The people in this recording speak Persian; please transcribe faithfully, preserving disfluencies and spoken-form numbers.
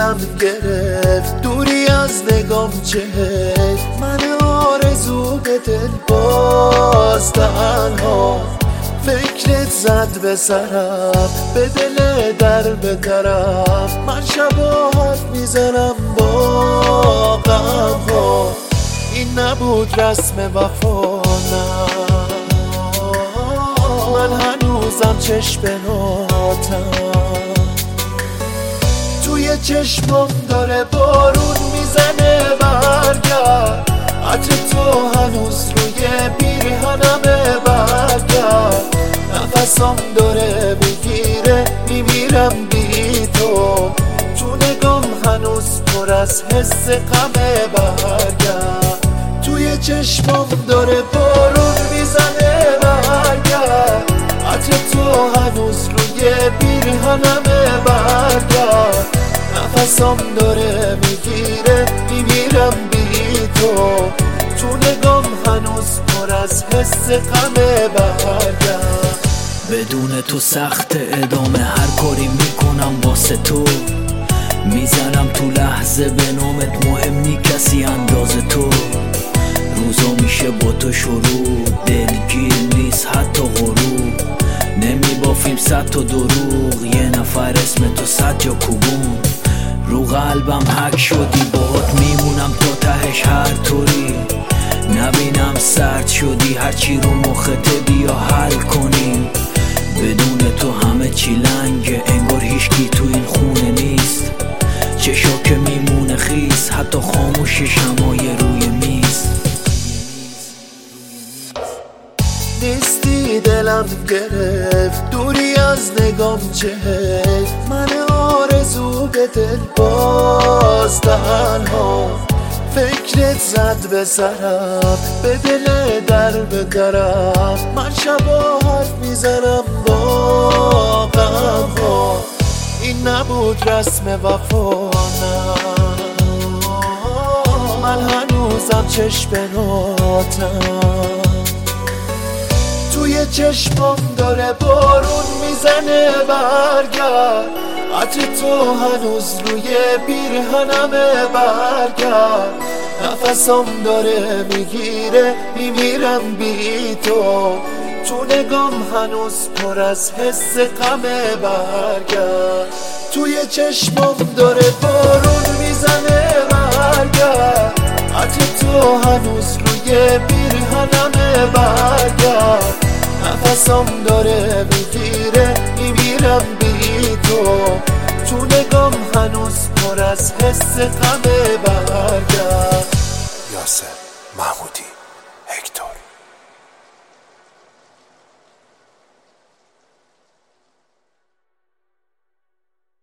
دلم گرفت دوری از نگام چهت من آرزو به دل باز تنها فکرت زد به سرم به دل در به درم من شبا حرف میزنم با غم ها این نبود رسم وفا نه من هنوزم چشم ناتم توی چشمم داره بارون میزنه برگرد عطر تو هنوز روی پیرهنمه برگرد نفسم داره بگیره میمیرم بی تو تو نگام هنوز پر از حس غمه برگرد توی چشمم داره بارون میزنه برگرد عطر تو هنوز روی پیرهنمه برگرد نفسم داره میگیره میمیرم بی تو تو نگام هنوز پر از حس غمه برگرد بدون تو سخت ادامه هر کاری میکنم واسه تو میزنم تو لحظه به نامت مهم نی کسی انداز تو روزا میشه با تو شروع دلگیر نیست حتی غروب نمیبافیم صد تا دروغ یه نفر اسم تو صد جا کوبون رو قلبم حک شدی باهات میمونم تا تهش هر طوری نبینم سرد شدی هرچی رو مخته بیا حل کنیم بدون تو همه چی لنگه انگار هیچکی تو این خونه نیست چشا که میمونه خیس حتی خاموش شمای روی میز نیستی دلم گرفت دوری از نگام چهت من آرزو به دل باز تنها فکرت زد به سرم به دل در به درم من شبا حرف میزنم با غم ها این نبود رسم وفا نه من هنوزم چشم ناتم توی چشمم داره بارون میزنه برگرد عطر تو هنوز روی پیرهنمه برگرد نفسم داره میگیره میمیرم بی تو تو نگام هنوز پر از حس غمه برگرد توی چشمم داره بارون میزنه برگرد عطر تو هنوز روی پیرهنمه برگرد نفسم داره میگیره میمیرم بی تو تو نگام هنوز پر از حس غمه برگرد یاسر محمودی هکتور